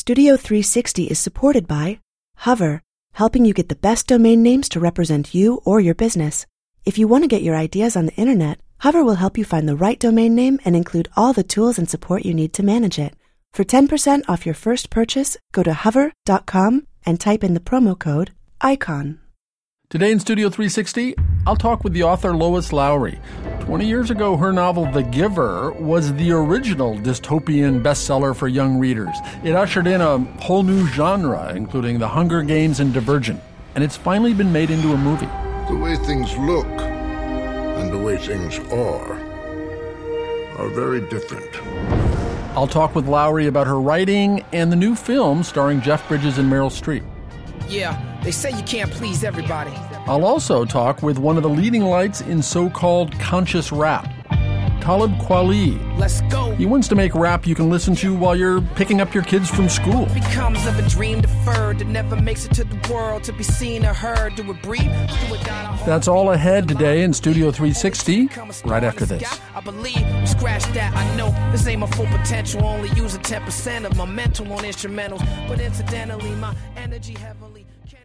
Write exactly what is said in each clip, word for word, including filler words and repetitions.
Studio three sixty is supported by Hover, helping you get the best domain names to represent you or your business. If you want to get your ideas on the internet, Hover will help you find the right domain name and include all the tools and support you need to manage it. For ten percent off your first purchase, go to hover dot com and type in the promo code ICON. Today in Studio three sixty, I'll talk with the author Lois Lowry. Twenty years ago, her novel The Giver was the original dystopian bestseller for young readers. It ushered in a whole new genre, including The Hunger Games and Divergent. And it's finally been made into a movie. The way things look and the way things are are very different. I'll talk with Lowry about her writing and the new film starring Jeff Bridges and Meryl Streep. Yeah, they say you can't please everybody. I'll also talk with one of the leading lights in so-called conscious rap, Talib Kweli. Let's go. He wants to make rap you can listen to while you're picking up your kids from school. Becomes of a dream deferred that never makes it to the world to be seen or heard. Do it breathe? Do it die? That's all ahead today in Studio three sixty, right after this. I believe, scratch that, I know this ain't my full potential. Only using ten percent of my mental on instrumentals. But incidentally, my energy heavily.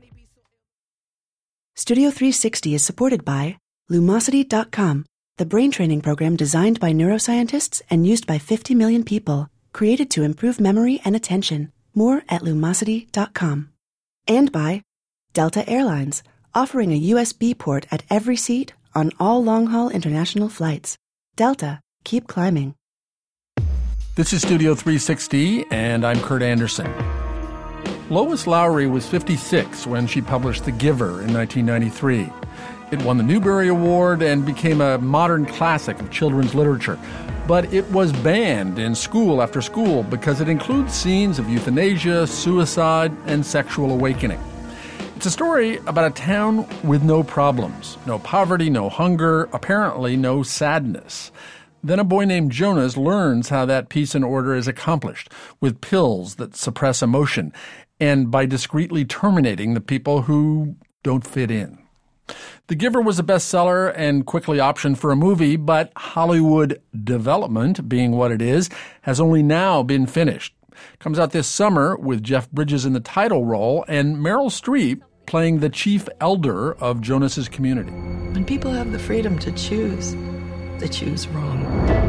Studio three sixty is supported by Lumosity dot com, the brain training program designed by neuroscientists and used by fifty million people, created to improve memory and attention. More at Lumosity dot com. And by Delta Airlines, offering a U S B port at every seat on all long-haul international flights. Delta, keep climbing. This is Studio three sixty, and I'm Kurt Anderson. Lois Lowry was fifty-six when she published The Giver in nineteen ninety-three. It won the Newbery Award and became a modern classic of children's literature. But it was banned in school after school because it includes scenes of euthanasia, suicide, and sexual awakening. It's a story about a town with no problems, no poverty, no hunger, apparently no sadness. Then a boy named Jonas learns how that peace and order is accomplished with pills that suppress emotion and by discreetly terminating the people who don't fit in. The Giver was a bestseller and quickly optioned for a movie, but Hollywood development, being what it is, has only now been finished. Comes out this summer with Jeff Bridges in the title role and Meryl Streep playing the chief elder of Jonas's community. When people have the freedom to choose, they choose wrong.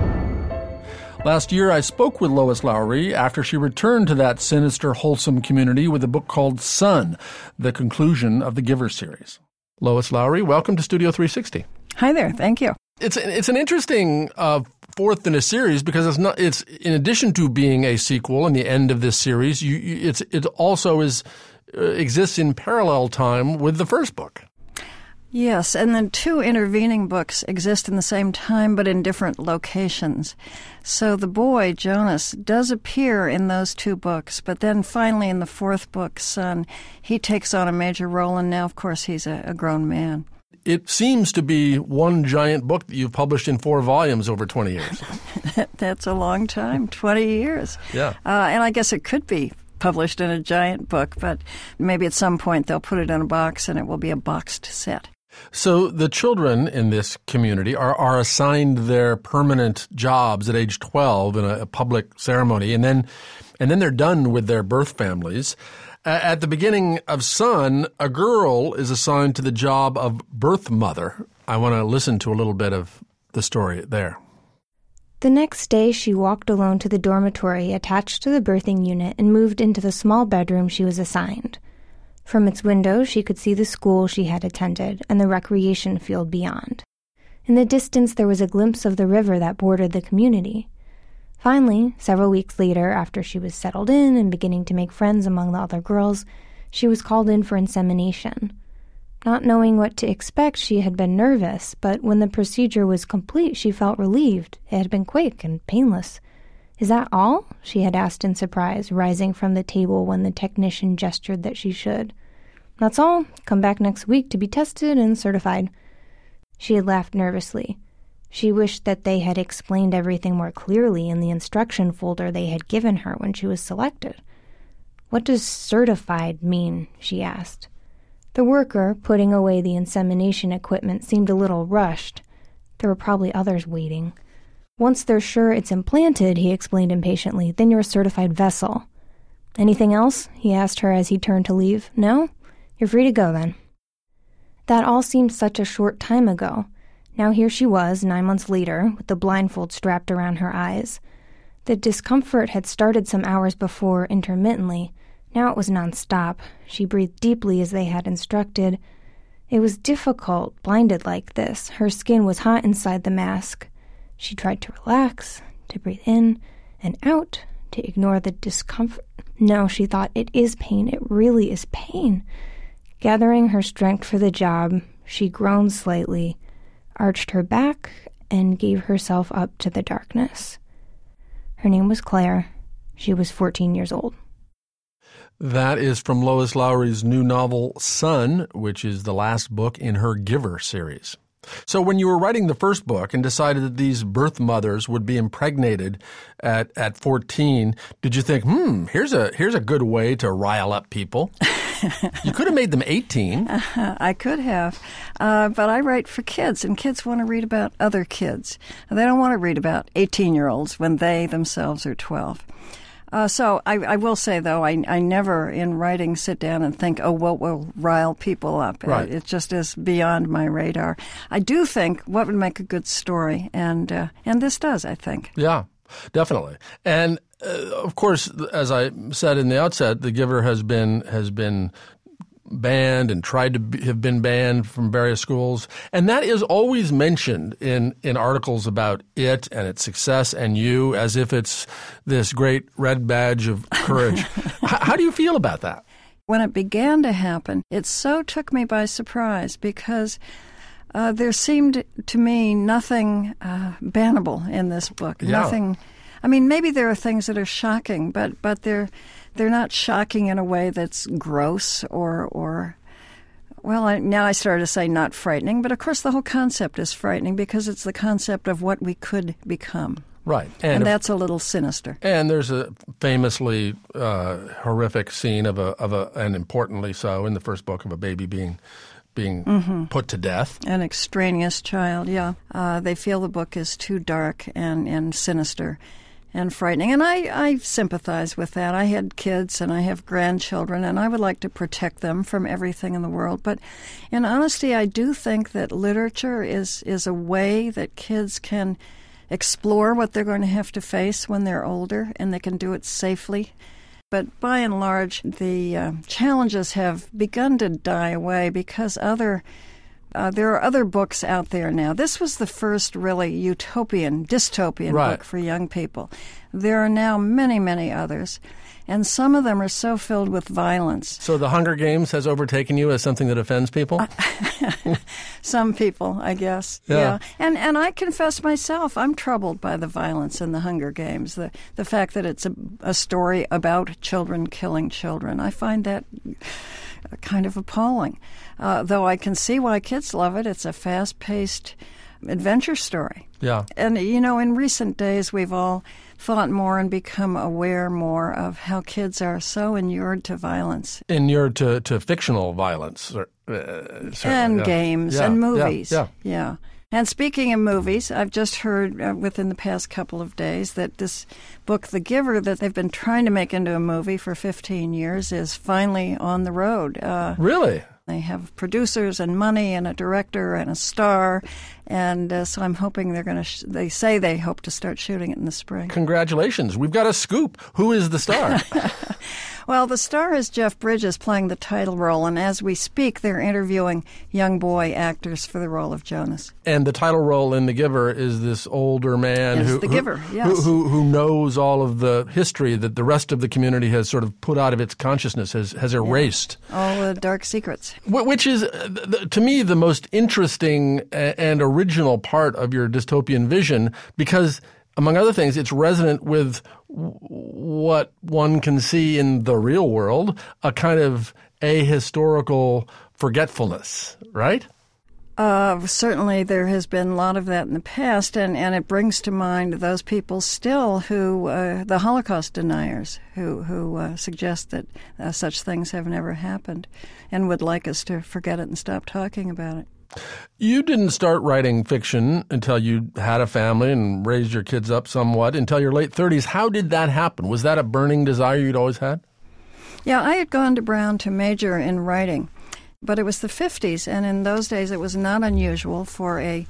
Last year, I spoke with Lois Lowry after she returned to that sinister, wholesome community with a book called Son, the conclusion of the Giver series. Lois Lowry, welcome to Studio three sixty. Hi there. Thank you. It's it's an interesting uh, fourth in a series because it's not. It's in addition to being a sequel and the end of this series, you, you, it's it also is uh, exists in parallel time with the first book. Yes, and the two intervening books exist in the same time but in different locations. So the boy, Jonas, does appear in those two books, but then finally in the fourth book, Son, he takes on a major role, and now, of course, he's a, a grown man. It seems to be one giant book that you've published in four volumes over twenty years. That's a long time, twenty years. Yeah. Uh, and I guess it could be published in a giant book, but maybe at some point they'll put it in a box and it will be a boxed set. So the children in this community are, are assigned their permanent jobs at age twelve in a, a public ceremony, and then and then they're done with their birth families. Uh, at the beginning of Son, a girl is assigned to the job of birth mother. I want to listen to a little bit of the story there. The next day, she walked alone to the dormitory attached to the birthing unit and moved into the small bedroom she was assigned. From its window, she could see the school she had attended and the recreation field beyond. In the distance, there was a glimpse of the river that bordered the community. Finally, several weeks later, after she was settled in and beginning to make friends among the other girls, she was called in for insemination. Not knowing what to expect, she had been nervous, but when the procedure was complete, she felt relieved. It had been quick and painless. "Is that all?" she had asked in surprise, rising from the table when the technician gestured that she should. "That's all. Come back next week to be tested and certified." She had laughed nervously. She wished that they had explained everything more clearly in the instruction folder they had given her when she was selected. "What does certified mean?" she asked. The worker, putting away the insemination equipment, seemed a little rushed. There were probably others waiting. "Once they're sure it's implanted," he explained impatiently, "then you're a certified vessel." Anything else? He asked her as he turned to leave. No? You're free to go then. That all seemed such a short time ago. Now here she was, nine months later, with the blindfold strapped around her eyes. The discomfort had started some hours before, intermittently. Now it was nonstop. She breathed deeply as they had instructed. It was difficult, blinded like this. Her skin was hot inside the mask. She tried to relax, to breathe in and out, to ignore the discomfort. No, she thought, it is pain. It really is pain. Gathering her strength for the job, she groaned slightly, arched her back, and gave herself up to the darkness. Her name was Claire. She was fourteen years old. That is from Lois Lowry's new novel, Son, which is the last book in her Giver series. So when you were writing the first book and decided that these birth mothers would be impregnated at, at fourteen, did you think, hmm, here's a here's a good way to rile up people? You could have made them eighteen. Uh, I could have. Uh, but I write for kids, and kids want to read about other kids. They don't want to read about eighteen-year-olds when they themselves are twelve. Uh, so I, I will say, though, I, I never in writing sit down and think, oh, what will rile people up? Right. It, it just is beyond my radar. I do think what would make a good story, and uh, and this does, I think. Yeah, definitely. And, uh, of course, as I said in the outset, The Giver has been has been banned and tried to be, have been banned from various schools. And that is always mentioned in, in articles about it and its success and you, as if it's this great red badge of courage. H- how do you feel about that? When it began to happen, it so took me by surprise because uh, there seemed to me nothing uh, bannable in this book. Yeah. Nothing. I mean, maybe there are things that are shocking, but but they're they're not shocking in a way that's gross or or. Well, I, now I started to say not frightening, but of course the whole concept is frightening because it's the concept of what we could become. Right. And, and that's a little sinister. And there's a famously uh, horrific scene of a of a and importantly so in the first book of a baby being being mm-hmm. put to death. An extraneous child, yeah. Uh, they feel the book is too dark and, and sinister and frightening. And I, I sympathize with that. I had kids and I have grandchildren, and I would like to protect them from everything in the world. But in honesty, I do think that literature is, is a way that kids can explore what they're going to have to face when they're older, and they can do it safely. But by and large, the uh, challenges have begun to die away because other uh, there are other books out there now. This was the first really utopian, dystopian right. book for young people. There are now many, many others, and some of them are so filled with violence. So The Hunger Games has overtaken you as something that offends people? Uh, some people, I guess. Yeah. yeah. And and I confess myself, I'm troubled by the violence in The Hunger Games, the the fact that it's a, a story about children killing children. I find that kind of appalling. Uh, though I can see why kids love it. It's a fast-paced adventure story. Yeah. And, you know, in recent days, we've all thought more and become aware more of how kids are so inured to violence. Inured to, to fictional violence. Uh, and yeah. games yeah. and movies. Yeah. yeah. yeah. And speaking of movies, I've just heard uh, within the past couple of days that this book, The Giver, that they've been trying to make into a movie for fifteen years is finally on the road. Uh, really? They have producers and money and a director and a star, and uh, so I'm hoping they're going to, sh- they say they hope to start shooting it in the spring. Congratulations. We've got a scoop. Who is the star? Well, the star is Jeff Bridges playing the title role, and as we speak, they're interviewing young boy actors for the role of Jonas. And the title role in The Giver is this older man Is who, the who, giver, yes. who, who who knows all of the history that the rest of the community has sort of put out of its consciousness, has, has erased. Yeah. All the dark secrets. Which is, to me, the most interesting and original part of your dystopian vision because, among other things, it's resonant with what one can see in the real world, a kind of ahistorical forgetfulness, right? Uh, certainly there has been a lot of that in the past, and, and it brings to mind those people still who, uh, the Holocaust deniers, who, who uh, suggest that uh, such things have never happened and would like us to forget it and stop talking about it. You didn't start writing fiction until you had a family and raised your kids up somewhat, until your late thirties. How did that happen? Was that a burning desire you'd always had? Yeah, I had gone to Brown to major in writing, but it was the fifties, and in those days it was not unusual for a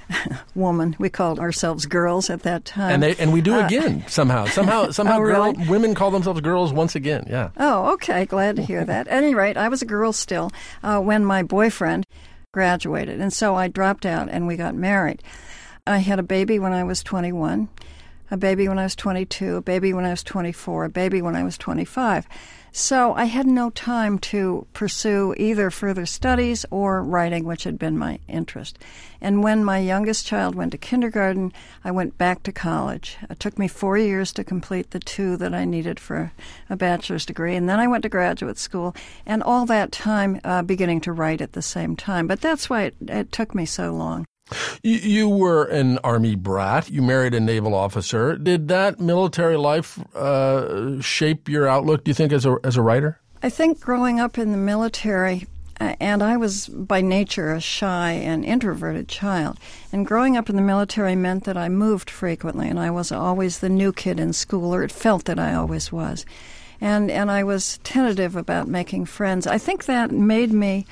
woman. We called ourselves girls at that time. And they and we do Uh, again somehow. Somehow somehow Oh, girl, really? women call themselves girls once again. Yeah. Oh, okay. Glad to hear that. At any rate, I was a girl still uh, when my boyfriend graduated, and so I dropped out and we got married. I had a baby when I was twenty-one, a baby when I was twenty-two, a baby when I was twenty-four, a baby when I was twenty-five. So I had no time to pursue either further studies or writing, which had been my interest. And when my youngest child went to kindergarten, I went back to college. It took me four years to complete the two that I needed for a bachelor's degree. And then I went to graduate school, and all that time uh, beginning to write at the same time. But that's why it, it took me so long. You, you were an Army brat. You married a naval officer. Did that military life uh, shape your outlook, do you think, as a as a writer? I think growing up in the military, uh, and I was by nature a shy and introverted child, and growing up in the military meant that I moved frequently, and I was always the new kid in school, or it felt that I always was. And, and I was tentative about making friends. I think that made me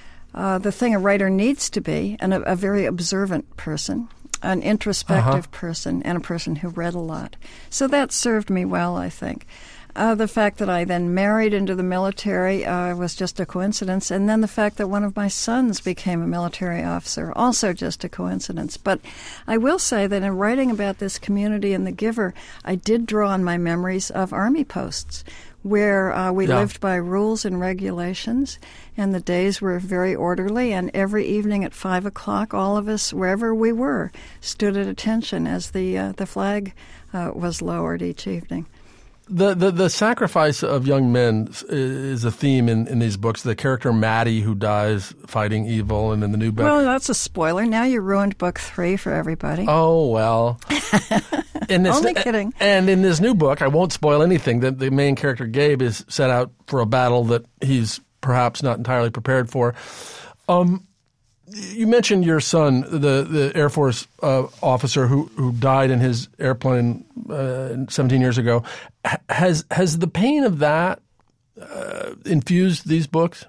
Uh, the thing a writer needs to be, and a, a very observant person, an introspective uh-huh. person, and a person who read a lot. So that served me well, I think. Uh, the fact that I then married into the military uh, was just a coincidence, and then the fact that one of my sons became a military officer, also just a coincidence. But I will say that in writing about this community and the Giver, I did draw on my memories of Army posts, where uh, we yeah. lived by rules and regulations, and the days were very orderly, and every evening at five o'clock, all of us, wherever we were, stood at attention as the uh, the flag uh, was lowered each evening. The, the the sacrifice of young men is a theme in, in these books. The character Maddie, who dies fighting evil, and in the new book. Well, that's a spoiler. Now you ruined book three for everybody. Oh, well. In this, Only kidding. And in this new book, I won't spoil anything, that the main character, Gabe, is set out for a battle that he's perhaps not entirely prepared for. Um, you mentioned your son, the, the Air Force uh, officer who, who died in his airplane uh, seventeen years ago. H- has, has the pain of that uh, infused these books?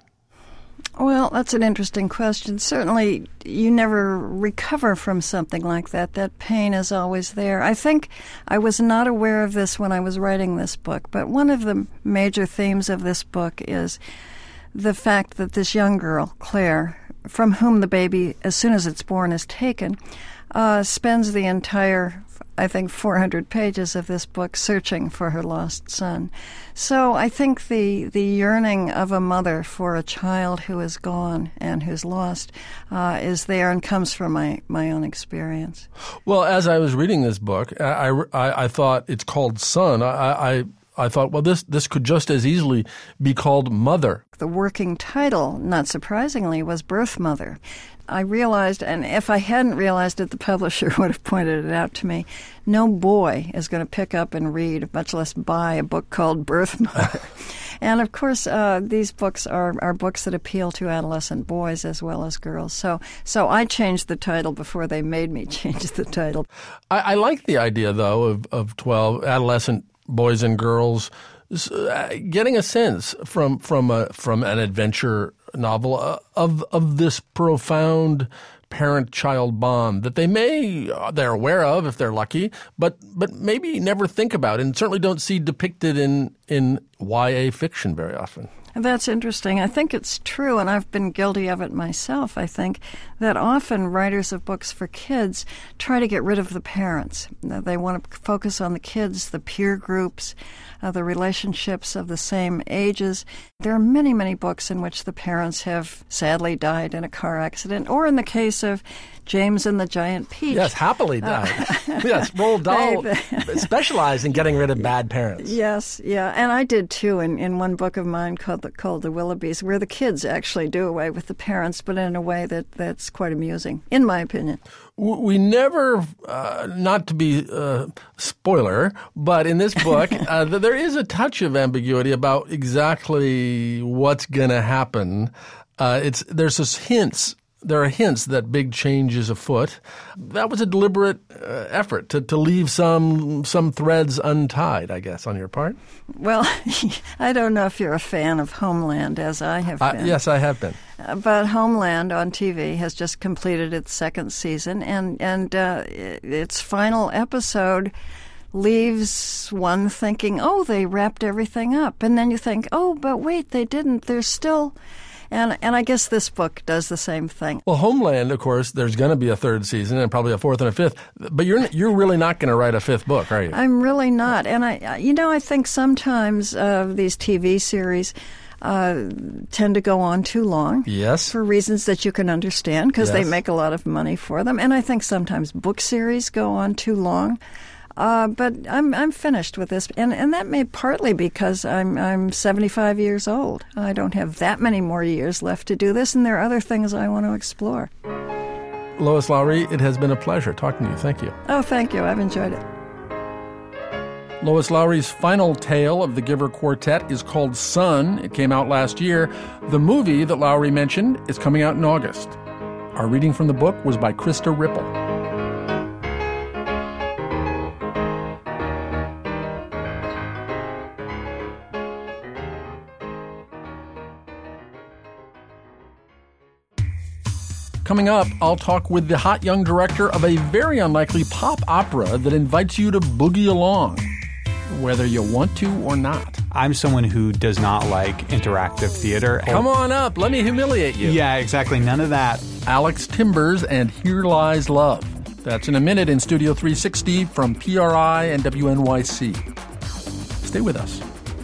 Well, that's an interesting question. Certainly, you never recover from something like that. That pain is always there. I think I was not aware of this when I was writing this book, but one of the major themes of this book is the fact that this young girl, Claire, from whom the baby, as soon as it's born, is taken, uh, spends the entire, I think, four hundred pages of this book searching for her lost son. So I think the, the yearning of a mother for a child who is gone and who's lost uh, is there and comes from my, my own experience. Well, as I was reading this book, I, I, I thought it's called Son. I, I I thought, well, this this could just as easily be called Mother. The working title, not surprisingly, was Birth Mother. I realized, and if I hadn't realized it, the publisher would have pointed it out to me, no boy is going to pick up and read, much less buy, a book called Birth Mother. And, of course, uh, these books are, are books that appeal to adolescent boys as well as girls. So so I changed the title before they made me change the title. I, I like the idea, though, of, of twelve adolescent boys and girls uh, getting a sense from from a, from an adventure novel uh, of of this profound parent-child bond that they may they're aware of if they're lucky, but but maybe never think about, and certainly don't see depicted in in Y A fiction very often. That's interesting. I think it's true, and I've been guilty of it myself, I think, that often writers of books for kids try to get rid of the parents. They want to focus on the kids, the peer groups, uh, the relationships of the same ages. There are many, many books in which the parents have sadly died in a car accident, or in the case of James and the Giant Peach. Yes, happily died. Uh, yes, Roald Dahl specialized in getting rid of bad parents. Yes, yeah, and I did too in, in one book of mine called the, called The Willoughbys, where the kids actually do away with the parents, but in a way that, that's quite amusing, in my opinion. We never, uh, not to be uh, spoiler, but in this book, uh, there is a touch of ambiguity about exactly what's going to happen. Uh, it's there's just hints there are hints that big change is afoot. That was a deliberate uh, effort to, to leave some some threads untied, I guess, on your part. Well, I don't know if you're a fan of Homeland, as I have been. Uh, yes, I have been. Uh, but Homeland on T V has just completed its second season, and, and uh, its final episode leaves one thinking, oh, they wrapped everything up. And then you think, oh, but wait, they didn't. There's still... And and I guess this book does the same thing. Well, Homeland, of course, there's going to be a third season and probably a fourth and a fifth. But you're you're really not going to write a fifth book, are you? I'm really not. And I, you know, I think sometimes uh, these T V series uh, tend to go on too long. Yes. For reasons that you can understand, because yes. they make a lot of money for them. And I think sometimes book series go on too long. Uh, but I'm I'm finished with this, and, and that may partly because I'm I'm seventy-five years old. I don't have that many more years left to do this, and there are other things I want to explore. Lois Lowry, it has been a pleasure talking to you. Thank you. Oh, thank you. I've enjoyed it. Lois Lowry's final tale of the Giver Quartet is called Sun. It came out last year. The movie that Lowry mentioned is coming out in August. Our reading from the book was by Krista Ripple. Coming up, I'll talk with the hot young director of a very unlikely pop opera that invites you to boogie along, whether you want to or not. I'm someone who does not like interactive theater. Come on up. Let me humiliate you. Yeah, exactly. None of that. Alex Timbers and Here Lies Love. That's in a minute in Studio three sixty from P R I and W N Y C. Stay with us.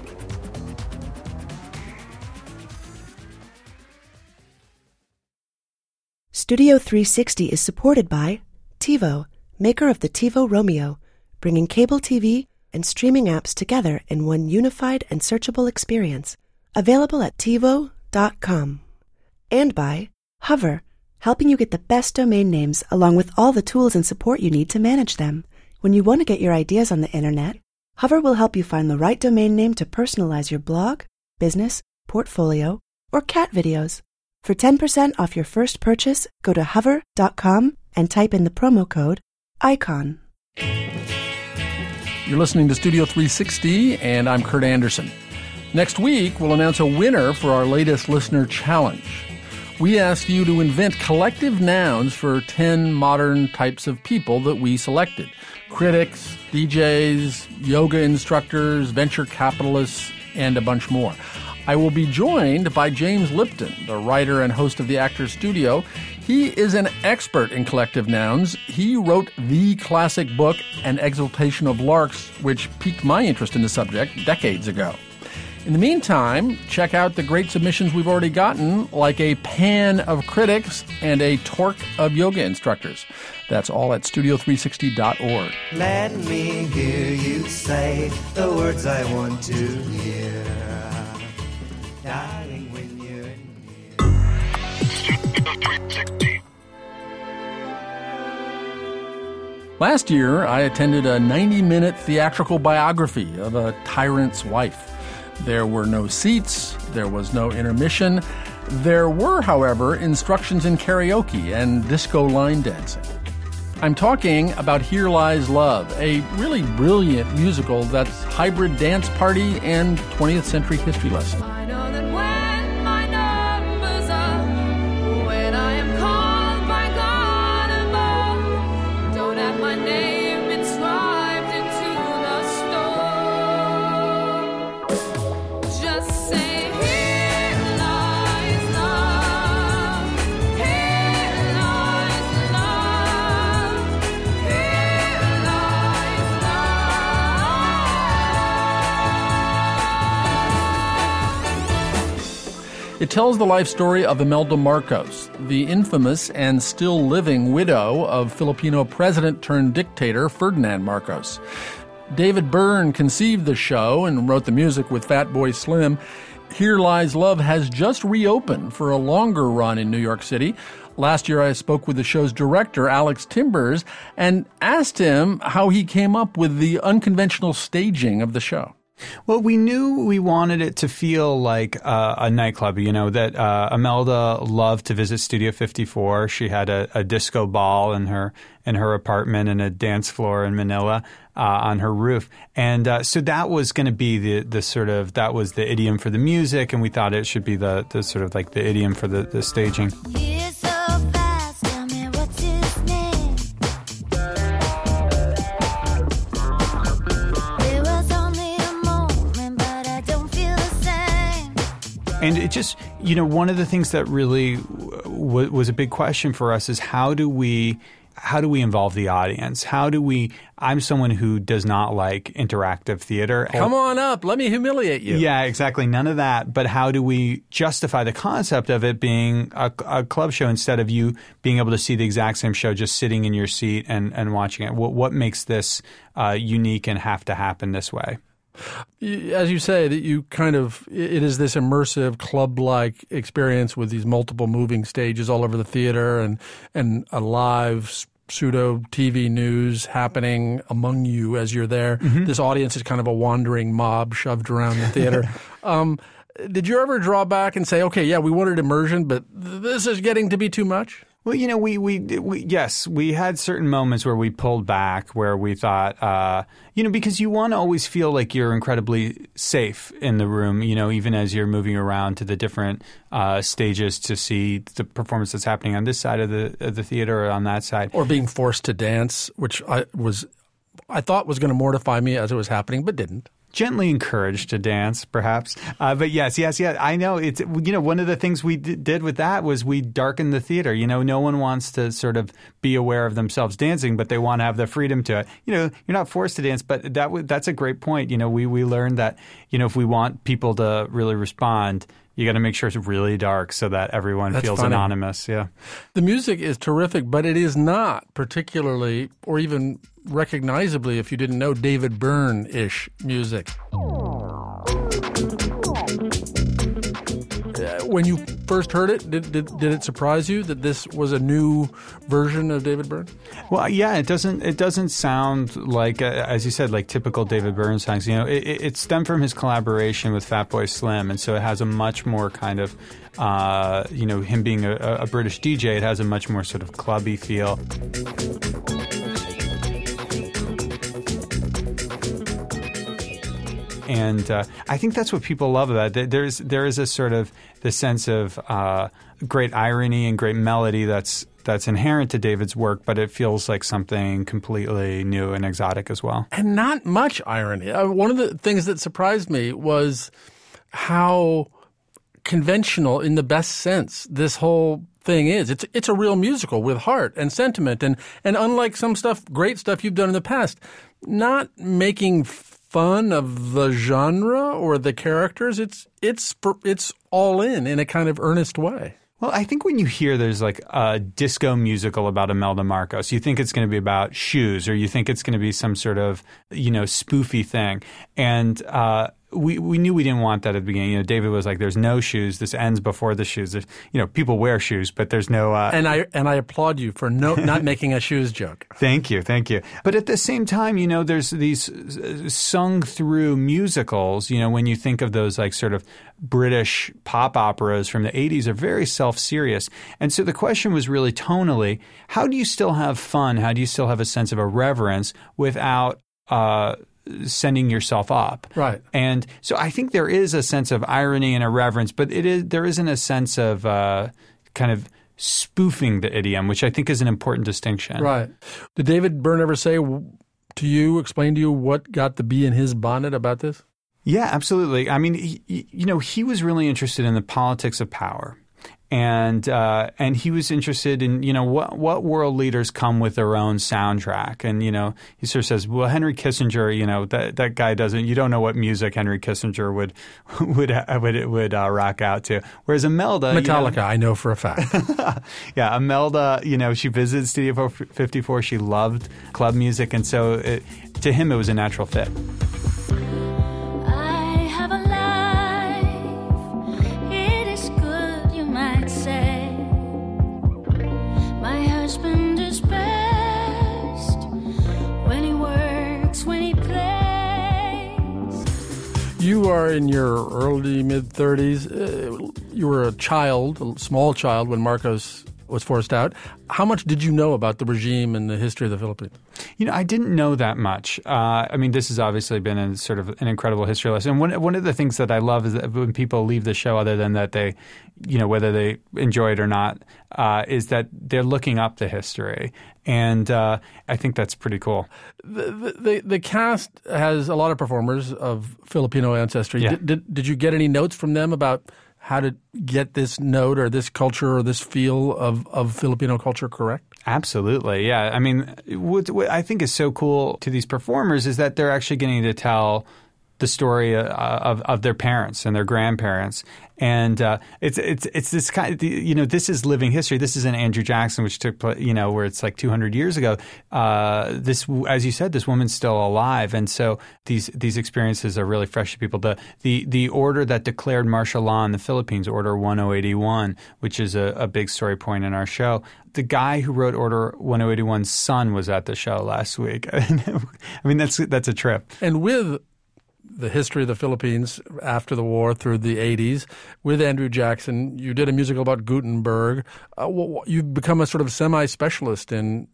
Studio three sixty is supported by TiVo, maker of the TiVo Romeo, bringing cable T V and streaming apps together in one unified and searchable experience. Available at TiVo dot com. And by Hover, helping you get the best domain names along with all the tools and support you need to manage them. When you want to get your ideas on the internet, Hover will help you find the right domain name to personalize your blog, business, portfolio, or cat videos. For ten percent off your first purchase, go to hover dot com and type in the promo code ICON. You're listening to Studio three sixty, and I'm Kurt Anderson. Next week, we'll announce a winner for our latest listener challenge. We asked you to invent collective nouns for ten modern types of people that we selected. Critics, D Js, yoga instructors, venture capitalists, and a bunch more. I will be joined by James Lipton, the writer and host of the Actors Studio. He is an expert in collective nouns. He wrote the classic book, An Exaltation of Larks, which piqued my interest in the subject decades ago. In the meantime, check out the great submissions we've already gotten, like a pan of critics and a torque of yoga instructors. That's all at studio three sixty dot org. Let me hear you say the words I want to hear. Darling, when you're near. Last year, I attended a ninety-minute theatrical biography of a tyrant's wife. There were no seats, there was no intermission. There were, however, instructions in karaoke and disco line dancing. I'm talking about Here Lies Love, a really brilliant musical that's hybrid dance party and twentieth century history lesson. It tells the life story of Imelda Marcos, the infamous and still living widow of Filipino president turned dictator Ferdinand Marcos. David Byrne conceived the show and wrote the music with Fatboy Slim. Here Lies Love has just reopened for a longer run in New York City. Last year I spoke with the show's director, Alex Timbers, and asked him how he came up with the unconventional staging of the show. Well, we knew we wanted it to feel like uh, a nightclub, you know, that uh, Imelda loved to visit Studio fifty-four. She had a, a disco ball in her in her apartment and a dance floor in Manila uh, on her roof. And uh, so that was going to be the the sort of, that was the idiom for the music, and we thought it should be the, the sort of like the idiom for the, the staging. And it just, you know, one of the things that really w- was a big question for us is how do we how do we involve the audience? How do we – I'm someone who does not like interactive theater. Come on up. Let me humiliate you. Yeah, exactly. None of that. But how do we justify the concept of it being a, a club show instead of you being able to see the exact same show just sitting in your seat and, and watching it? What, what makes this uh, unique and have to happen this way? As you say, that you kind of, it is this immersive club-like experience with these multiple moving stages all over the theater and, and a live pseudo T V news happening among you as you're there. Mm-hmm. This audience is kind of a wandering mob shoved around the theater. um, did you ever draw back and say, okay, yeah, we wanted immersion, but this is getting to be too much? Well, you know, we, we, we, yes, we had certain moments where we pulled back, where we thought, uh, you know, because you want to always feel like you're incredibly safe in the room, you know, even as you're moving around to the different uh, stages to see the performance that's happening on this side of the of the theater or on that side. Or being forced to dance, which I was, I thought was going to mortify me as it was happening, but didn't. Gently encouraged to dance, perhaps. Uh, but yes, yes, yes. I know. It's, you know, one of the things we d- did with that was we darkened the theater. You know, no one wants to sort of be aware of themselves dancing, but they want to have the freedom to it. You know, you're not forced to dance, but that w- that's a great point. You know, we, we learned that, you know, if we want people to really respond, you got to make sure it's really dark so that everyone That's feels funny. anonymous. Yeah. The music is terrific, but it is not particularly or even recognizably, if you didn't know, David Byrne-ish music. When you first heard it, did, did did it surprise you that this was a new version of David Byrne? Well, yeah, it doesn't it doesn't sound like, uh, as you said, like typical David Byrne songs. You know, it, it stemmed from his collaboration with Fatboy Slim, and so it has a much more kind of, uh, you know, him being a, a British D J, it has a much more sort of clubby feel. And uh, I think that's what people love about it. There's there is a sort of the sense of uh, great irony and great melody that's that's inherent to David's work, but it feels like something completely new and exotic as well. And not much irony. Uh, one of the things that surprised me was how conventional, in the best sense, this whole thing is. It's it's a real musical with heart and sentiment, and and unlike some stuff, great stuff you've done in the past, not making fun of the genre or the characters. It's it's it's all in in a kind of earnest way. Well, I think when you hear there's like a disco musical about Imelda Marcos, you think it's going to be about shoes, or you think it's going to be some sort of, you know, spoofy thing. And uh, we we knew we didn't want that at the beginning. You know, David was like, "There's no shoes. This ends before the shoes." There's, you know, people wear shoes, but there's no. Uh, and I and I applaud you for no not making a shoes joke. Thank you, thank you. But at the same time, you know, there's these sung through musicals. You know, when you think of those like sort of British pop operas from the eighties, are very self-serious. And so the question was really tonally, how do you still have fun? How do you still have a sense of irreverence without uh, sending yourself up? Right. And so I think there is a sense of irony and irreverence, but it is there isn't a sense of uh, kind of spoofing the idiom, which I think is an important distinction. Right. Did David Byrne ever say to you, explain to you what got the bee in his bonnet about this? Yeah, absolutely. I mean, he, you know, he was really interested in the politics of power. And uh, and he was interested in, you know, what what world leaders come with their own soundtrack. And, you know, he sort of says, well, Henry Kissinger, you know, that that guy doesn't, you don't know what music Henry Kissinger would would would would uh, rock out to. Whereas Imelda, Metallica, you know, I know for a fact. Yeah, Imelda, you know, she visited Studio fifty-four. She loved club music, and so it, to him, it was a natural fit. in your early, mid-thirties. Uh, you were a child, a small child, when Marcos was forced out. How much did you know about the regime and the history of the Philippines? You know, I didn't know that much. Uh, I mean, this has obviously been a sort of an incredible history lesson. And one, one of the things that I love is that when people leave the show, other than that they, you know, whether they enjoy it or not, uh, is that they're looking up the history. And uh, I think that's pretty cool. The, the, the cast has a lot of performers of Filipino ancestry. Yeah. Did, did, did you get any notes from them about how to get this note or this culture or this feel of, of Filipino culture correct? Absolutely, yeah. I mean, what, what I think is so cool to these performers is that they're actually getting to tell the story uh, of of their parents and their grandparents, and uh, it's it's it's this kind of, you know, this is living history. This isn't Andrew Jackson, which took place, you know, where it's like two hundred years ago. Uh, this, as you said, this woman's still alive, and so these these experiences are really fresh to people. The the the order that declared martial law in the Philippines, Order ten eighty-one, which is a, a big story point in our show. The guy who wrote Order ten eighty-one's son was at the show last week. I mean, that's that's a trip. And with the history of the Philippines after the war through the eighties, with Andrew Jackson, you did a musical about Gutenberg. Uh, you've become a sort of semi-specialist in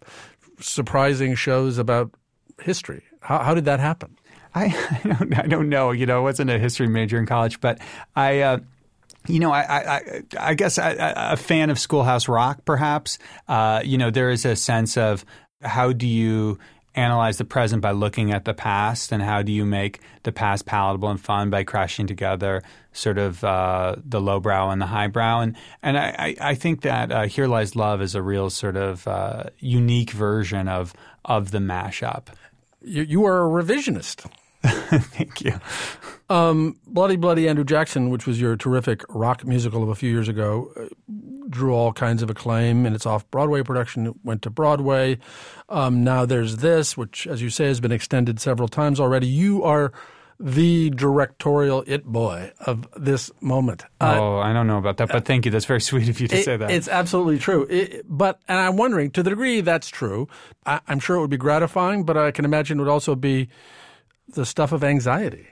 surprising shows about history. How, how did that happen? I, I, don't, I don't know. You know, I wasn't a history major in college, but I uh, – You know, I, I, I guess I, I, a fan of Schoolhouse Rock, perhaps. Uh, you know, there is a sense of how do you analyze the present by looking at the past, and how do you make the past palatable and fun by crashing together sort of uh, the lowbrow and the highbrow. And and I, I think that uh, Here Lies Love is a real sort of uh, unique version of of the mashup. You, you are a revisionist. Thank you. Um, Bloody Bloody Andrew Jackson, which was your terrific rock musical of a few years ago, uh, drew all kinds of acclaim in its off-Broadway production. It went to Broadway. Um, now there's this, which, as you say, has been extended several times already. You are the directorial it boy of this moment. Uh, oh, I don't know about that, but thank you. That's very sweet of you to it, say that. It's absolutely true. It, but and I'm wondering, to the degree that's true, I, I'm sure it would be gratifying, but I can imagine it would also be the stuff of anxiety.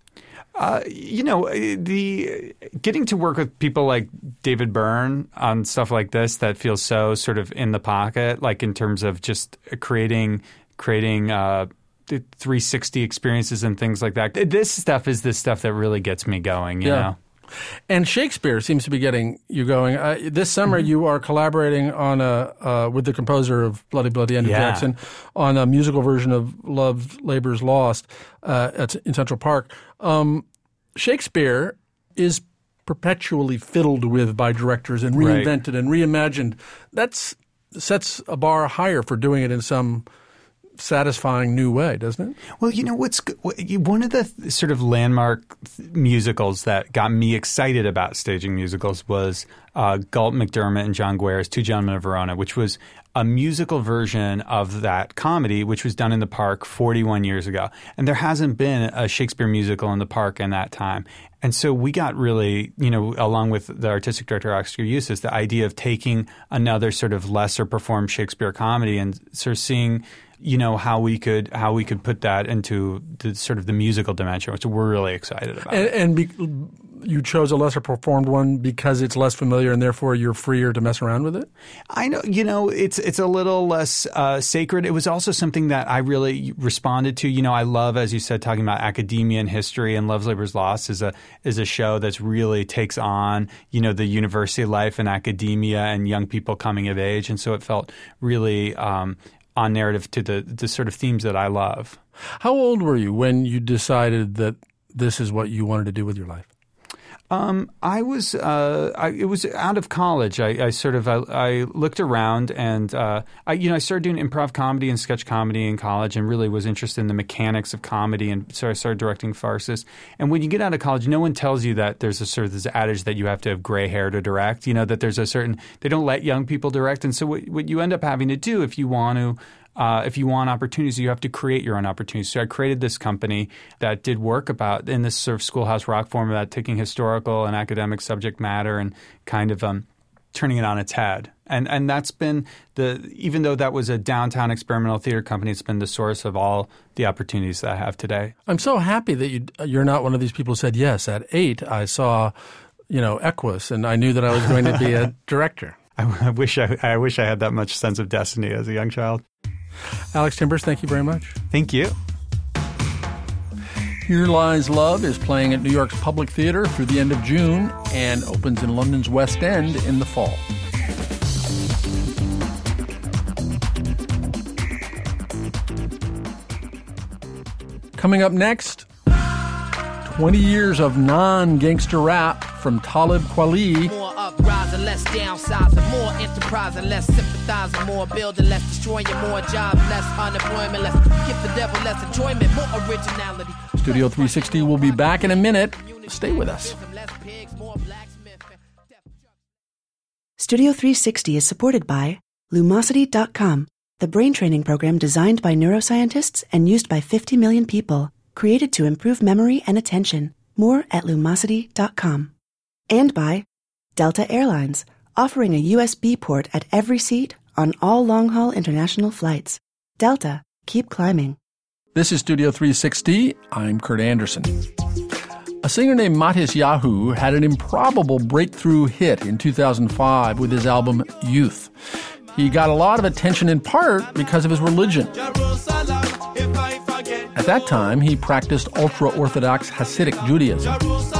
Uh, you know, the getting to work with people like David Byrne on stuff like this that feels so sort of in the pocket, like in terms of just creating creating uh, three sixty experiences and things like that. This stuff is the stuff that really gets me going, you yeah. know. And Shakespeare seems to be getting you going. Uh, this summer, mm-hmm. you are collaborating on a uh, with the composer of Bloody Bloody Andrew yeah. Jackson on a musical version of Love, Labour's Lost uh, at, in Central Park. Um, Shakespeare is perpetually fiddled with by directors and reinvented right. and reimagined. That sets a bar higher for doing it in some satisfying new way, doesn't it? Well, you know, what's one of the sort of landmark musicals that got me excited about staging musicals was uh, Galt McDermott and John Guare's Two Gentlemen of Verona, which was a musical version of that comedy, which was done in the Park forty-one years ago. And there hasn't been a Shakespeare musical in the Park in that time. And so we got really, you know, along with the artistic director, Oscar Eustis, the idea of taking another sort of lesser performed Shakespeare comedy and sort of seeing, you know, how we could how we could put that into the sort of the musical dimension, which we're really excited about. And, and be, you chose a lesser performed one because it's less familiar, and therefore you're freer to mess around with it? I know, you know, it's it's a little less uh, sacred. It was also something that I really responded to. You know, I love, as you said, talking about academia and history, and Love's Labour's Lost is a is a show that's really takes on, you know, the university life and academia and young people coming of age, and so it felt really um, on narrative to the the sort of themes that I love. How old were you when you decided that this is what you wanted to do with your life? Um, I was, uh, I, it was out of college. I, I sort of, I, I looked around and, uh, I, you know, I started doing improv comedy and sketch comedy in college and really was interested in the mechanics of comedy. And so I started directing farces. And when you get out of college, no one tells you that there's a sort of this adage that you have to have gray hair to direct, you know, that there's a certain, they don't let young people direct. And so what, what you end up having to do if you want to, Uh, if you want opportunities, you have to create your own opportunities. So I created this company that did work about in this sort of Schoolhouse Rock form about taking historical and academic subject matter and kind of um, turning it on its head. And and that's been the – even though that was a downtown experimental theater company, it's been the source of all the opportunities that I have today. I'm so happy that you, you're not one of these people who said, yes, at eight I saw, you know, Equus, and I knew that I was going to be a director. I, I wish I, I wish I had that much sense of destiny as a young child. Alex Timbers, thank you very much. Thank you. Here Lies Love is playing at New York's Public Theater through the end of June and opens in London's West End in the fall. Coming up next, twenty years of non-gangster rap from Talib Kweli. More uprising, less downsizing, more enterprising, less sympathizing, more building, less destroying, more jobs, less unemployment, less give the devil less enjoyment, more originality. Studio three sixty will be back in a minute. Stay with us. Studio three sixty is supported by Lumosity dot com, the brain training program designed by neuroscientists and used by fifty million people, created to improve memory and attention. More at Lumosity dot com. And by Delta Airlines, offering a U S B port at every seat on all long-haul international flights. Delta, keep climbing. This is Studio three sixty. I'm Kurt Anderson. A singer named Matisyahu had an improbable breakthrough hit in two thousand five with his album Youth. He got a lot of attention in part because of his religion. At that time, he practiced ultra-Orthodox Hasidic Judaism.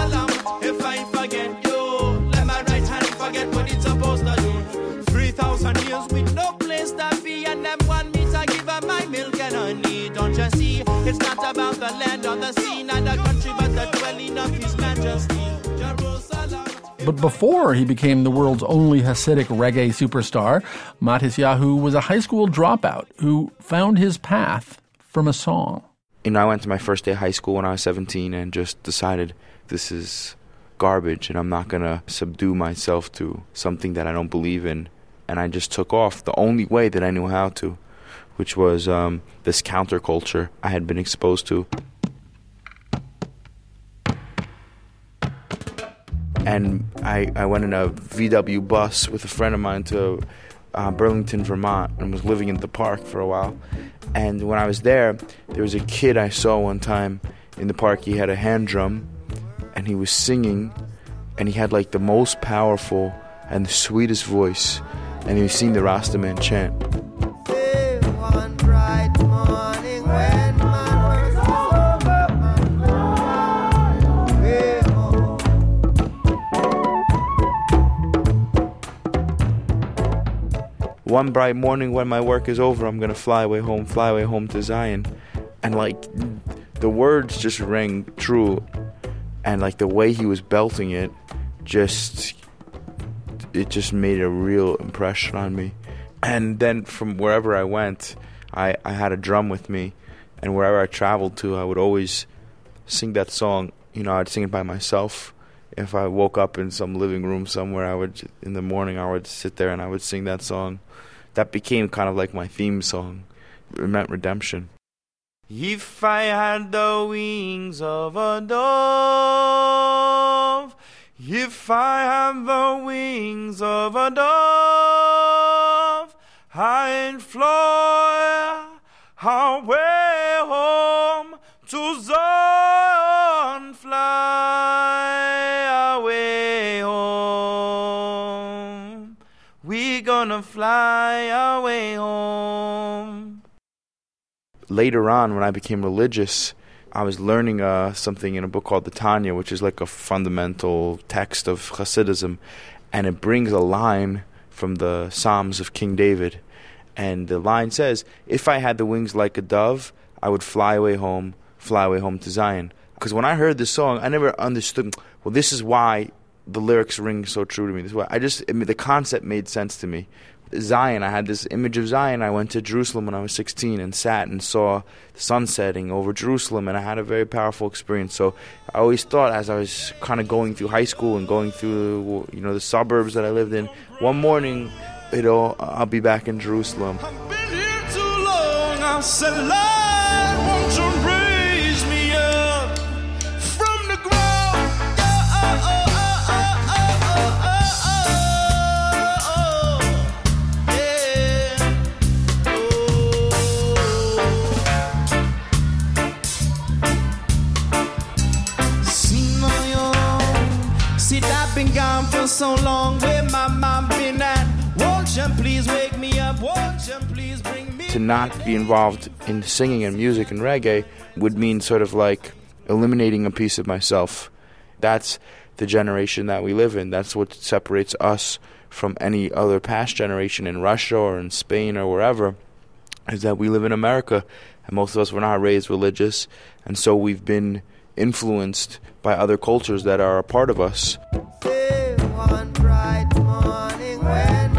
It's not about the land or the sea, not the country, but the dwelling of His Majesty. Jerusalem. But before he became the world's only Hasidic reggae superstar, Matisyahu was a high school dropout who found his path from a song. You know, I went to my first day of high school when I was seventeen and just decided this is garbage and I'm not going to subdue myself to something that I don't believe in. And I just took off the only way that I knew how to, which was um, this counterculture I had been exposed to. And I, I went in a V W bus with a friend of mine to uh, Burlington, Vermont, and was living in the park for a while. And when I was there, there was a kid I saw one time in the park. He had a hand drum, and he was singing, and he had like the most powerful and the sweetest voice, and he was singing the Rastaman chant. One bright morning when my work is over, I'm going to fly away home, fly away home to Zion. And like the words just rang true. And like the way he was belting it, just, it just made a real impression on me. And then from wherever I went, I, I had a drum with me. And wherever I traveled to, I would always sing that song. You know, I'd sing it by myself. If I woke up in some living room somewhere, I would, in the morning, I would sit there and I would sing that song. That became kind of like my theme song. It meant redemption. If I had the wings of a dove, if I had the wings of a dove, I'd fly away home to Zion, fly away home. We're gonna fly away home. Later on, when I became religious, I was learning uh, something in a book called the Tanya, which is like a fundamental text of Hasidism, and it brings a line from the Psalms of King David. And the line says, if I had the wings like a dove, I would fly away home, fly away home to Zion. Because when I heard this song, I never understood, well, this is why the lyrics ring so true to me. This is why I just, I mean, the concept made sense to me. Zion, I had this image of Zion. I went to Jerusalem when I was sixteen and sat and saw the sun setting over Jerusalem, and I had a very powerful experience. So I always thought, as I was kind of going through high school and going through, you know, the suburbs that I lived in, one morning, you know, I'll be back in Jerusalem. I've been here too long. I said, Lord, won't you raise me up from the ground? Oh, oh, oh, oh, oh, oh, oh, See, I've been gone for so long, where my mom been at? Won't you please wake me up? Won't you please bring me... To not be involved in singing and music and reggae would mean sort of like eliminating a piece of myself. That's the generation that we live in. That's what separates us from any other past generation in Russia or in Spain or wherever, is that we live in America, and most of us were not raised religious, and so we've been influenced by other cultures that are a part of us. One bright morning when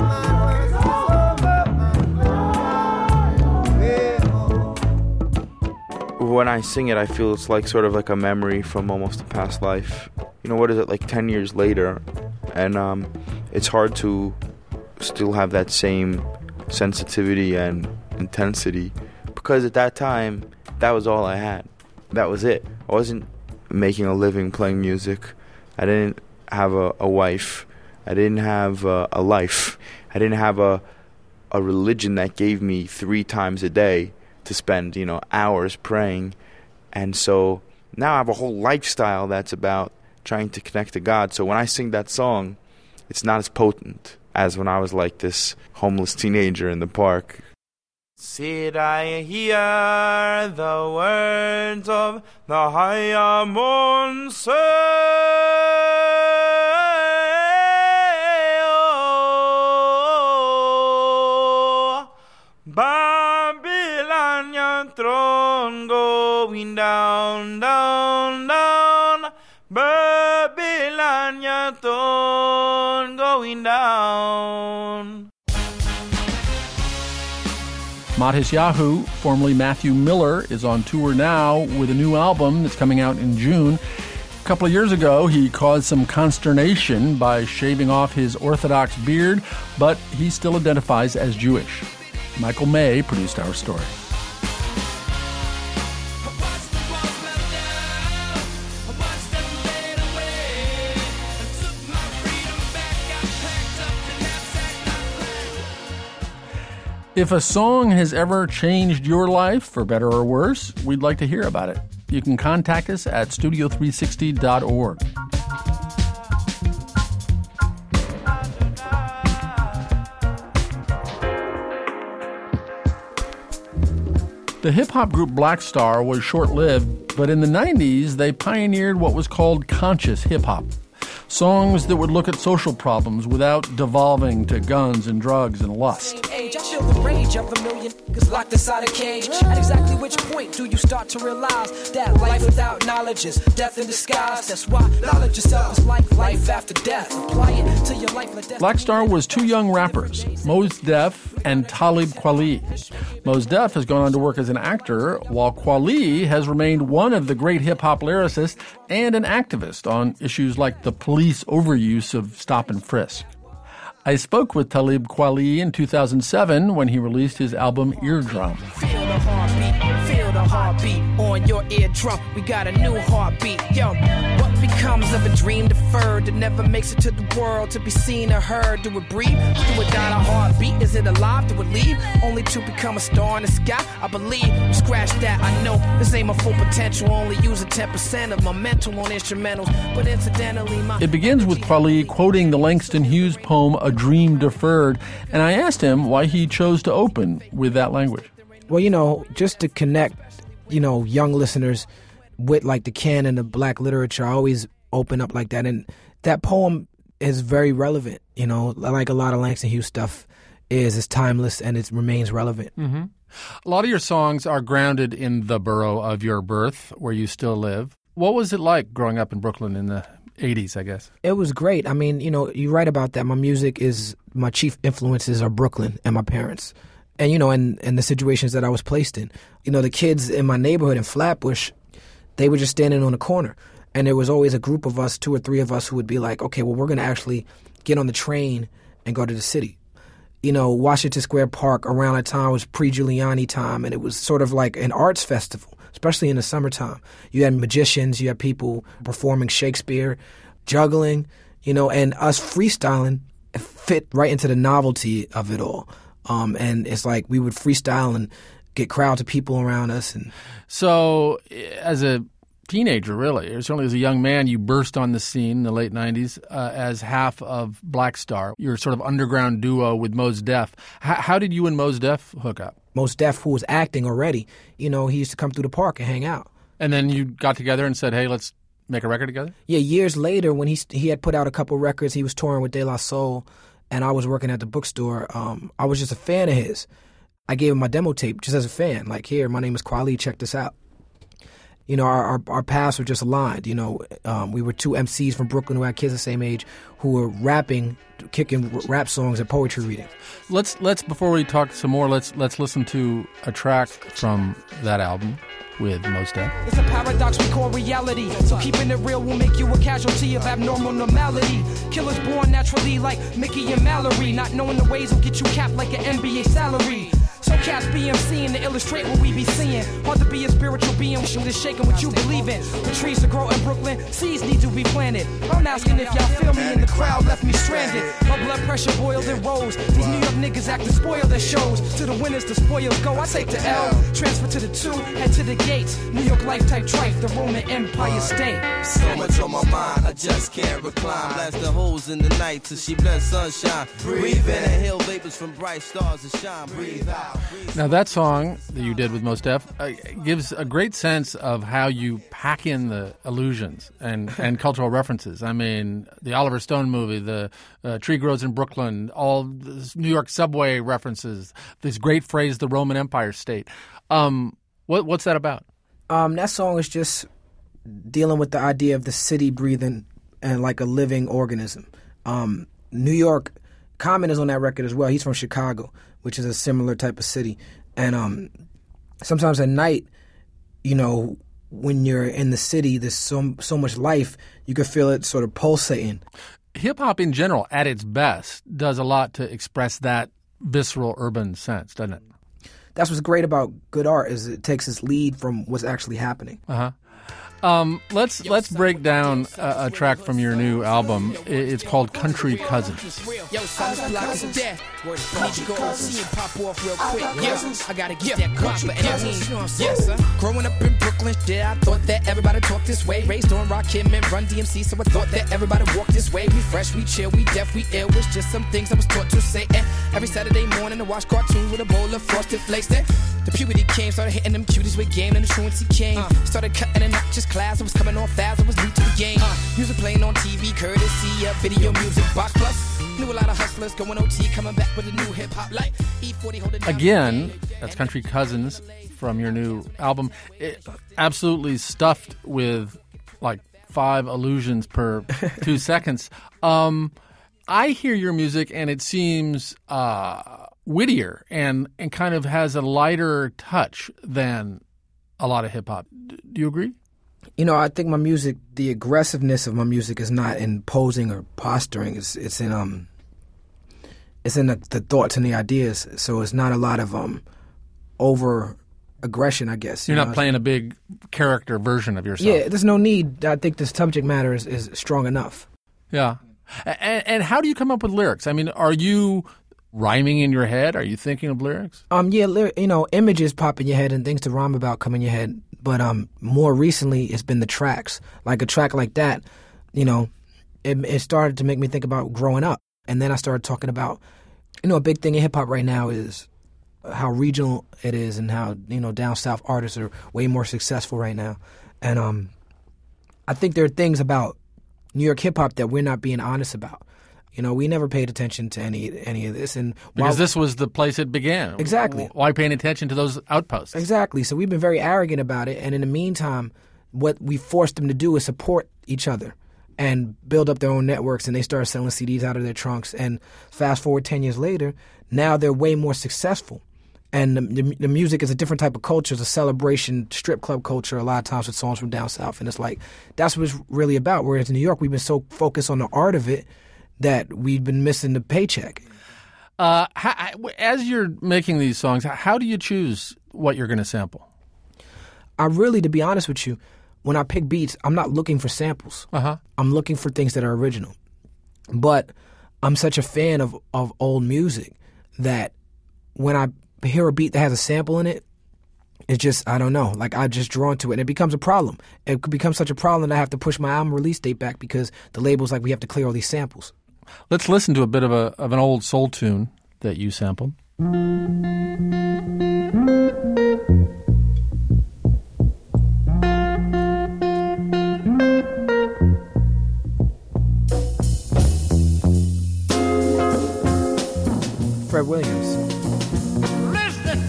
When I sing it, I feel it's like sort of like a memory from almost a past life. You know, what is it, like ten years later? And um, it's hard to still have that same sensitivity and intensity, because at that time, that was all I had. That was it. I wasn't making a living playing music. I didn't have a, a wife. I didn't have a, a life. I didn't have a a religion that gave me three times a day to spend, you know, hours praying. And so now I have a whole lifestyle that's about trying to connect to God. So when I sing that song, it's not as potent as when I was like this homeless teenager in the park. Did I hear the words of the higher moon say, oh, Babylon, your throne going down, down, down, Babylon, your throne going down. Matisyahu, formerly Matthew Miller, is on tour now with a new album that's coming out in June. A couple of years ago, he caused some consternation by shaving off his Orthodox beard, but he still identifies as Jewish. Michael May produced our story. If a song has ever changed your life, for better or worse, we'd like to hear about it. You can contact us at studio three sixty dot org. The hip-hop group Black Star was short-lived, but in the nineties, they pioneered what was called conscious hip-hop. Songs that would look at social problems without devolving to guns and drugs and lust. Age, I feel the rage of a million niggas locked inside a cage. At exactly which point do you start to realize that life without knowledge is death in disguise? That's why knowledge itself is like life after death. Apply it to your life like death. Black Star was two young rappers, Mos Def and Talib Kweli. Mos Def has gone on to work as an actor, while Kweli has remained one of the great hip-hop lyricists and an activist on issues like the police overuse of stop and frisk. I spoke with Talib Kweli in two thousand seven when he released his album Eardrum. Feel the heartbeat, feel the heartbeat on your eardrum. We got a new heartbeat. Yo, what becomes of a dream deferred that never makes it to the world to be seen or heard? Do it breathe? Do it die? A heartbeat? Is it alive? Do it leave? Only to become a star in the sky? I believe. Scratch that. I know this ain't my full potential. Only using ten percent of my mental on instrumentals. But incidentally, my... It begins with Kweli quoting the Langston Hughes poem, A Dream Deferred, and I asked him why he chose to open with that language. Well, you know, just to connect, you know, young listeners with like the canon of black literature, I always open up like that. And that poem is very relevant, you know, like a lot of Langston Hughes stuff is. It's timeless and it remains relevant. Mm-hmm. A lot of your songs are grounded in the borough of your birth, where you still live. What was it like growing up in Brooklyn in the eighties, I guess? It was great. I mean, you know, you write about that. My music is, my chief influences are Brooklyn and my parents. And, you know, and, and the situations that I was placed in. You know, the kids in my neighborhood in Flatbush, they were just standing on the corner. And there was always a group of us, two or three of us, who would be like, okay, well, we're going to actually get on the train and go to the city. You know, Washington Square Park around that time was pre-Giuliani time, and it was sort of like an arts festival, especially in the summertime. You had magicians, you had people performing Shakespeare, juggling, you know, and us freestyling fit right into the novelty of it all. Um, and it's like we would freestyle and get crowds of people around us. And so as a teenager, really, or certainly as a young man, you burst on the scene in the late nineties uh, as half of Black Star, your sort of underground duo with Mos Def. H- how did you and Mos Def hook up? Mos Def, who was acting already, you know, he used to come through the park and hang out. And then you got together and said, hey, let's make a record together? Yeah, years later, when he he had put out a couple records, he was touring with De La Soul, and I was working at the bookstore. Um, I was just a fan of his. I gave him my demo tape just as a fan. Like, here, my name is Kweli, check this out. You know, our, our, our paths were just aligned. You know, um, we were two M Cs from Brooklyn who had kids the same age who were rapping, kicking rap songs and poetry reading. Let's let's before we talk some more, let's let's listen to a track from that album with Mos Def. It's a paradox we call reality. So keeping it real will make you a casualty of abnormal normality. Killers born naturally like Mickey and Mallory. Not knowing the ways will get you capped like an N B A salary. So cats be emceeing to illustrate what we be seeing. Hard to be a spiritual being, shoot is shaking what you believe in. The trees to grow in Brooklyn, seeds need to be planted. I'm asking if y'all feel me and the crowd left me stranded. My blood pressure boiled and rose. These New York niggas acting spoiled at shows. To the winners, the spoils go. I take the L, transfer to the two, head to the gates. New York life type trife, the Roman Empire state. So much on my mind, I just can't recline. Blast the holes in the night till she bless sunshine. Breathe in, inhale vapors from bright stars that shine. Breathe out. Now, that song that you did with Mos Def uh, gives a great sense of how you pack in the allusions and, and cultural references. I mean, the Oliver Stone movie, the uh, Tree Grows in Brooklyn, all this New York subway references, this great phrase, the Roman Empire state. Um, what, what's that about? Um, that song is just dealing with the idea of the city breathing and like a living organism. Um, New York, Common is on that record as well. He's from Chicago, which is a similar type of city. And um, sometimes at night, you know, when you're in the city, there's so, so much life, you can feel it sort of pulsating. Hip-hop in general, at its best, does a lot to express that visceral urban sense, doesn't it? That's what's great about good art, is it takes its lead from what's actually happening. Uh-huh. Um, let's let's break down a, a track from your new album. It's called Country Cousins. Yo, son, this block is dead. I need you to go O C and pop off real quick. Yeah, I gotta get that guap, but any means, you know what I'm saying? Yes, sir. Growing up in Brooklyn, yeah, I thought that everybody talked this way. Raised on Rakim and Run D M C, so I thought that everybody walked this way. We fresh, we chill, we deaf, we ill. It's just some things I was taught to say. And every Saturday morning, I watch cartoons with a bowl of Frosted Flakes. Then the puberty came, started hitting them cuties with game, and the truancy came. Uh, started cutting and not just class, I was coming on fast, I was new to the game. Uh, music playing on T V, courtesy of Video Music Box Plus. Knew a lot of hustlers going O T, coming back with a new hip hop like E forty holding down. Again, that's Country Cousins from your new album. It, absolutely stuffed with like five allusions per two seconds. Um, I hear your music and it seems uh, wittier and, and kind of has a lighter touch than a lot of hip hop. Do you agree? You know, I think my music, the aggressiveness of my music is not in posing or posturing. It's it's in um, it's in the, the thoughts and the ideas. So it's not a lot of um, over aggression, I guess. You're you not know? playing a big character version of yourself. Yeah, there's no need. I think the subject matter is, is strong enough. Yeah. And, and how do you come up with lyrics? I mean, are you rhyming in your head? Are you thinking of lyrics? Um, yeah, ly- you know, images pop in your head and things to rhyme about come in your head. But um, more recently, it's been the tracks. Like a track like that, you know, it, it started to make me think about growing up. And then I started talking about, you know, a big thing in hip-hop right now is how regional it is and how, you know, down south artists are way more successful right now. And um, I think there are things about New York hip-hop that we're not being honest about. You know, we never paid attention to any any of this. And because this was the place it began. Exactly. Why paying attention to those outposts? Exactly. So we've been very arrogant about it. And in the meantime, what we forced them to do is support each other and build up their own networks. And they started selling C Ds out of their trunks. And fast forward ten years later, now they're way more successful. And the, the, the music is a different type of culture. It's a celebration, strip club culture a lot of times with songs from down south. And it's like, that's what it's really about. Whereas in New York, we've been so focused on the art of it that we've been missing the paycheck. Uh, how, as you're making these songs, how do you choose what you're going to sample? I really, to be honest with you, when I pick beats, I'm not looking for samples. Uh-huh. I'm looking for things that are original. But I'm such a fan of, of old music that when I hear a beat that has a sample in it, It's just, I don't know, like I'm just drawn to it. And it becomes a problem. It could become such a problem that I have to push my album release date back because the label's like, we have to clear all these samples. Let's listen to a bit of a of an old soul tune that you sampled. Fred Williams. Listen,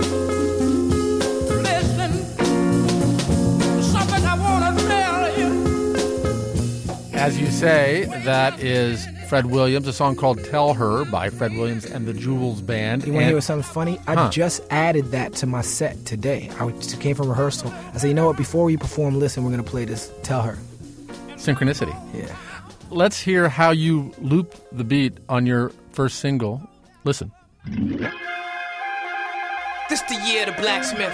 listen, something I want to tell you. As you say, that is Fred Williams, a song called Tell Her by Fred Williams and the Jewels Band. You want to hear something funny? I huh. just added that to my set today. I came from rehearsal. I said, you know what, before you perform, listen, we're going to play this Tell Her. Synchronicity. Yeah. Let's hear how you loop the beat on your first single. Listen. This the year of the blacksmith.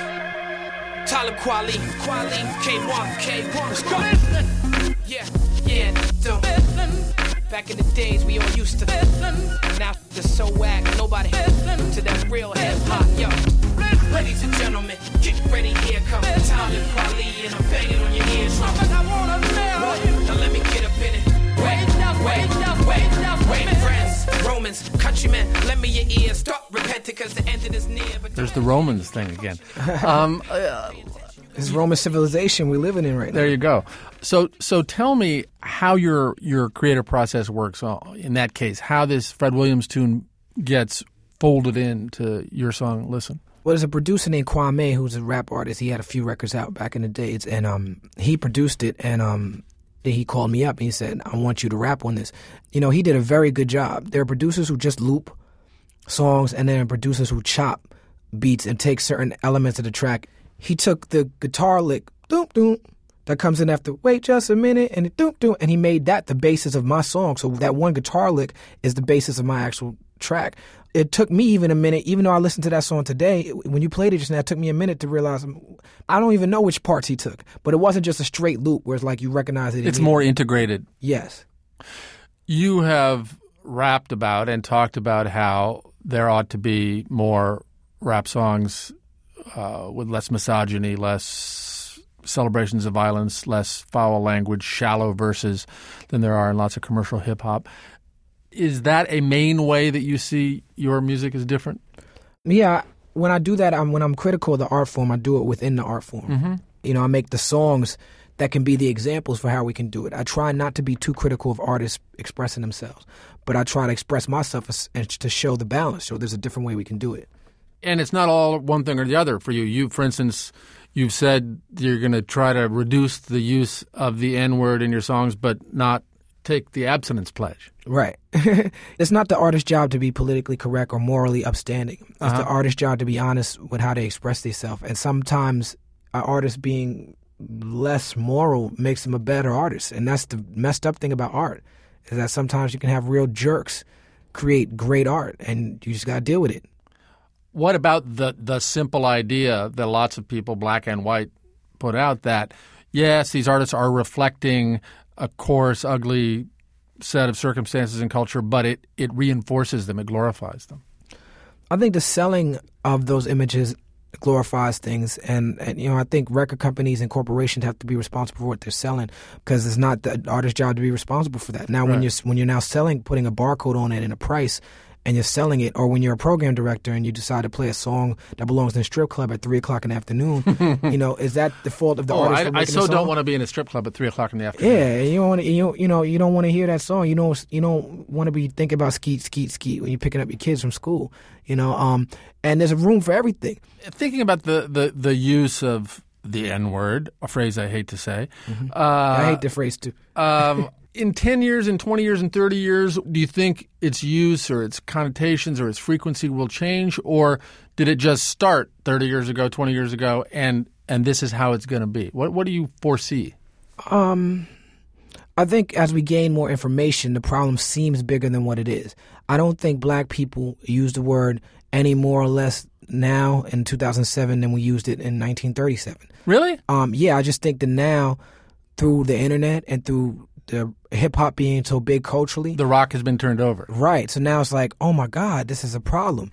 Talib Kweli, Kweli, K one, K one. Let's go. Listen. Yeah, yeah, don't. Listen. Back in the days we all used to listen. Now the so whack, nobody listen to that real hip hop. Yo, listen. Ladies and gentlemen, get ready, here comes Talib Kweli, and I'm banging on your ears. Something I wanna tell you. Now let me get up in it. Wait, wait, wait, wait, friends, Romans, countrymen, lend me your ears. Start repenting because the end is near. But there's the Romans thing again. Um, uh, this Roman civilization we're living in right now. There you go. So, so tell me how your your creative process works. In that case, how this Fred Williams tune gets folded into your song. Listen. Well, there's a producer named Kwame who's a rap artist. He had a few records out back in the days, and um, he produced it. And um, he called me up and he said, "I want you to rap on this." You know, he did a very good job. There are producers who just loop songs, and then producers who chop beats and take certain elements of the track. He took the guitar lick, doom doom, that comes in after "Wait just a minute," and it doom doom, and he made that the basis of my song. So that one guitar lick is the basis of my actual track. It took me even a minute, even though I listened to that song today, when you played it just now, it took me a minute to realize I don't even know which parts he took. But it wasn't just a straight loop where it's like you recognize it. It's more integrated. Yes. You have rapped about and talked about how there ought to be more rap songs uh, with less misogyny, less celebrations of violence, less foul language, shallow verses than there are in lots of commercial hip-hop. Is that a main way that you see your music is different? Yeah, when I do that, I'm, when I'm critical of the art form, I do it within the art form. Mm-hmm. You know, I make the songs that can be the examples for how we can do it. I try not to be too critical of artists expressing themselves, but I try to express myself as, and to show the balance, so there's a different way we can do it. And it's not all one thing or the other for you. You, for instance, you've said you're going to try to reduce the use of the N-word in your songs, but not take the abstinence pledge. Right. It's not the artist's job to be politically correct or morally upstanding. It's uh-huh. the artist's job to be honest with how they express themselves. And sometimes an artist being less moral makes them a better artist. And that's the messed up thing about art, is that sometimes you can have real jerks create great art, and you just got to deal with it. What about the the simple idea that lots of people, black and white, put out that, yes, these artists are reflecting a coarse, ugly set of circumstances and culture, but it, it reinforces them, it glorifies them? I think the selling of those images glorifies things, and, and you know, I think record companies and corporations have to be responsible for what they're selling, because it's not the artist's job to be responsible for that. Now, right. when you're when you're now selling, putting a barcode on it and a price, and you're selling it, or when you're a program director and you decide to play a song that belongs in a strip club at three o'clock in the afternoon, you know, is that the fault of the oh, artist? I, for I making so the song? don't want to be in a strip club at three o'clock in the afternoon. Yeah, you don't want to, you you know, you don't want to hear that song. You don't you don't want to be thinking about skeet skeet skeet when you're picking up your kids from school. You know, um, and there's a room for everything. Thinking about the the, the use of the N-word, a phrase I hate to say. Mm-hmm. Uh, I hate the phrase too. um, in ten years, in twenty years, in thirty years, do you think its use or its connotations or its frequency will change? Or did it just start thirty years ago, twenty years ago, and, and this is how it's going to be? What what do you foresee? Um, I think as we gain more information, the problem seems bigger than what it is. I don't think black people use the word any more or less now in two thousand seven than we used it in nineteen thirty-seven. Really? Um, yeah, I just think that now, through the internet and through the hip-hop being so big culturally, the rock has been turned over. Right. So now it's like, oh my God, this is a problem.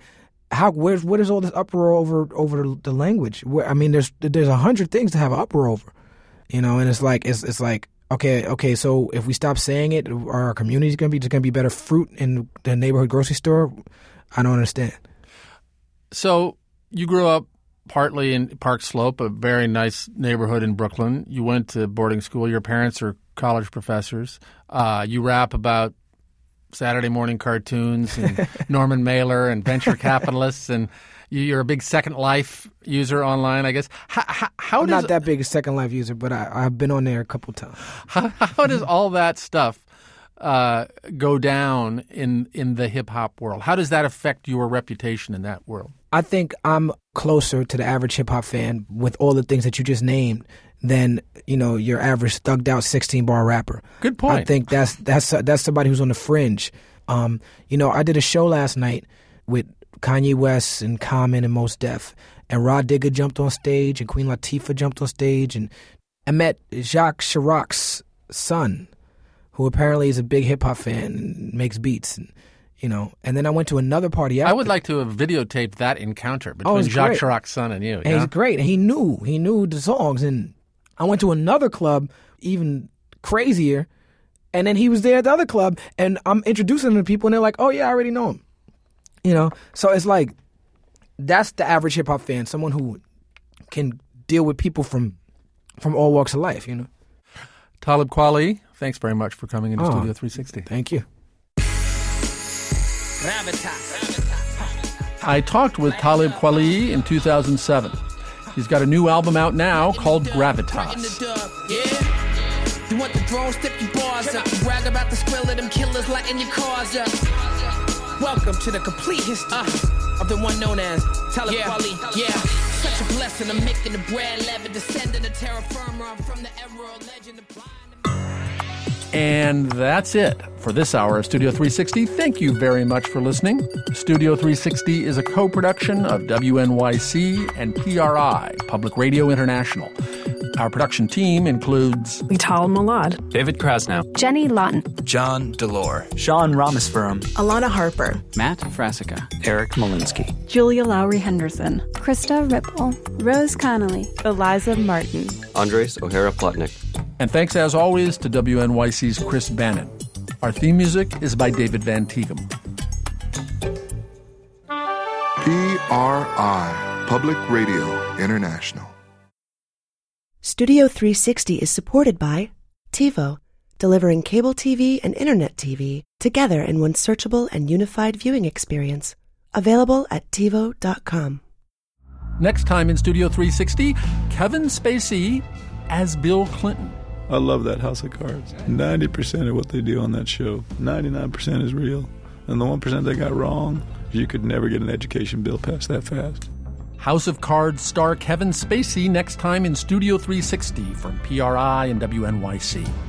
how where's what is all this uproar over over the, the language? Where, I mean, there's there's a hundred things to have an uproar over, you know. And it's like it's it's like okay okay. So if we stop saying it, are our communities gonna be just gonna be better fruit in the neighborhood grocery store? I don't understand. So you grew up partly in Park Slope, a very nice neighborhood in Brooklyn. You went to boarding school. Your parents are college professors. Uh, you rap about Saturday morning cartoons and Norman Mailer and venture capitalists, and you're a big Second Life user online, I guess. How, how, how I'm does, not that big a Second Life user, but I, I've been on there a couple times. How, how does all that stuff uh, go down in in the hip hop world? How does that affect your reputation in that world? I think I'm closer to the average hip hop fan with all the things that you just named than, you know, your average thugged out sixteen bar rapper. Good point. I think that's that's that's somebody who's on the fringe. Um, you know, I did a show last night with Kanye West and Common and Mos Def, and Rod Digger jumped on stage and Queen Latifah jumped on stage, and I met Jacques Chirac's son, who apparently is a big hip hop fan and makes beats. And, you know, and then I went to another party after. I would like to have videotaped that encounter between oh, Jacques great. Chirac's son and you. And yeah? he's great. And he knew. He knew the songs. And I went to another club, even crazier, and then he was there at the other club, and I'm introducing him to people, and they're like, oh, yeah, I already know him. You know? So it's like, that's the average hip-hop fan, someone who can deal with people from from all walks of life, you know? Talib Kweli, thanks very much for coming into oh, Studio three sixty. Thank you. I talked with Talib Kweli in two thousand seven. He's got a new album out now called Gravitas. You want the drone, step your bars up. Brag about the skrill of them killers lighting your cars up. Welcome to the complete history uh, of the one known as Talib yeah. Kweli. Yeah, such a blessing. I'm making the bread leather, descendant of terra firma. I'm from the era of legend of blind. And that's it for this hour of Studio three sixty. Thank you very much for listening. Studio three sixty is a co-production of W N Y C and P R I, Public Radio International. Our production team includes Lital Malad, David Krasnow, Jenny Lawton, John Delore, Sean Ramaspuram, Alana Harper, Matt Frasica, Eric Malinsky, Julia Lowry Henderson, Krista Ripple, Rose Connolly, Eliza Martin, Andres O'Hara Plotnick. And thanks, as always, to W N Y C's Chris Bannon. Our theme music is by David Van Tighem. P R I, Public Radio International. Studio three sixty is supported by TiVo, delivering cable T V and internet T V together in one searchable and unified viewing experience. Available at TiVo dot com. Next time in Studio three sixty, Kevin Spacey as Bill Clinton. I love that House of Cards. ninety percent of what they do on that show, ninety-nine percent is real. And the one percent they got wrong, you could never get an education bill passed that fast. House of Cards star Kevin Spacey next time in Studio three sixty from P R I and W N Y C.